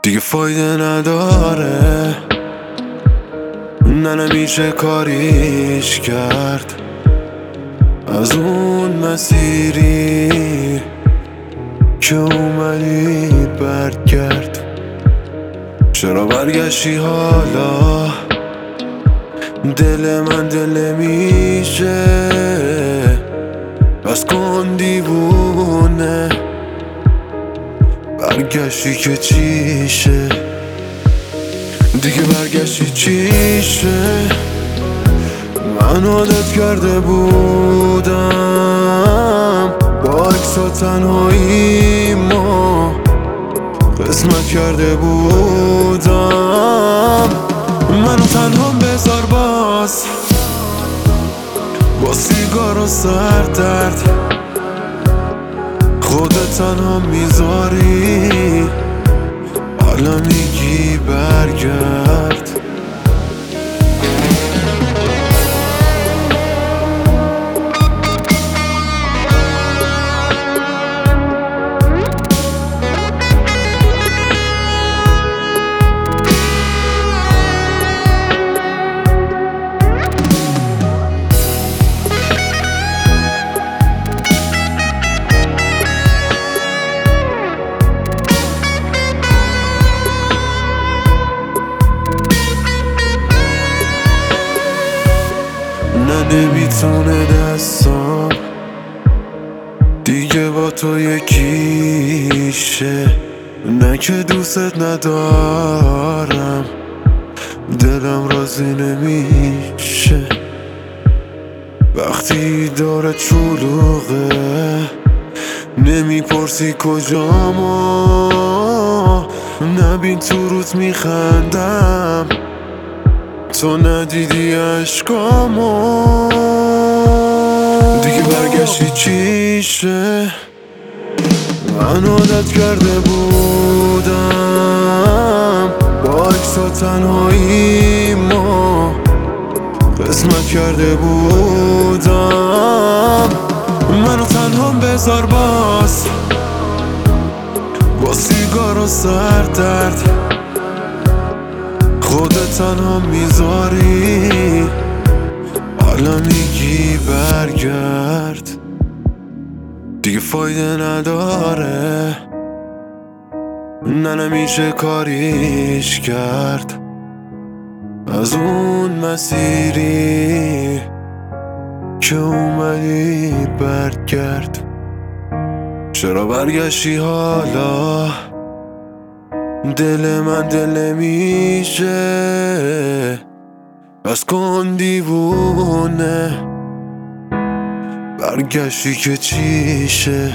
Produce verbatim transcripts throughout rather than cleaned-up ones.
دیگه فایده نداره، نه نمیشه کاریش کرد. از اون مسیری که اومدی برگرد. چرا برگشتی حالا؟ دل من دل میشه، بس کن دیوونه. برگشتی که چیشه؟ دیگه برگشتی چیشه؟ من عادت کرده بودم با عکس و تنهایی ما قسمت کرده بودم. منو تنها بذار باز با سیگار و سر درد. خودت تنها میذاری، حالا میگی برگرد. نه نمیتونه دستم دیگه با تو یکیشه. نه که دوست ندارم، دلم راضی نمیشه. وقتی داره چلوغه نمیپرسی کجامو. نبین تو روت میخندم، تو ندیدی عشقامو. دیگه برگشتی چیشه؟ من عادت کرده بودم با عکس و تنهایی ما قسمت کرده بودم. منو تنها بذار باز با سیگار و سر درد. خودت تنها میذاری، حالا میگی برگرد. دیگه فایده نداره، نه نمیشه کاریش کرد. از اون مسیری که اومدی برگرد. چرا برگشتی حالا؟ دل من دل میشه، بس کن دیوونه. برگشتی که چیشه؟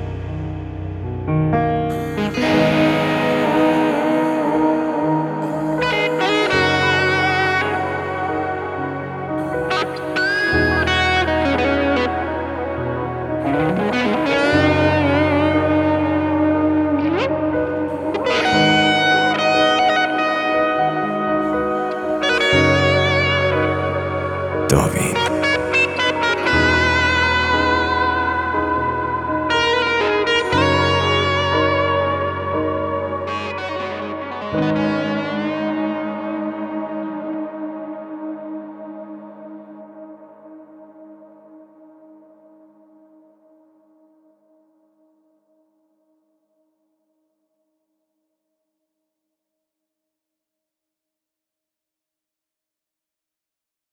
داوین.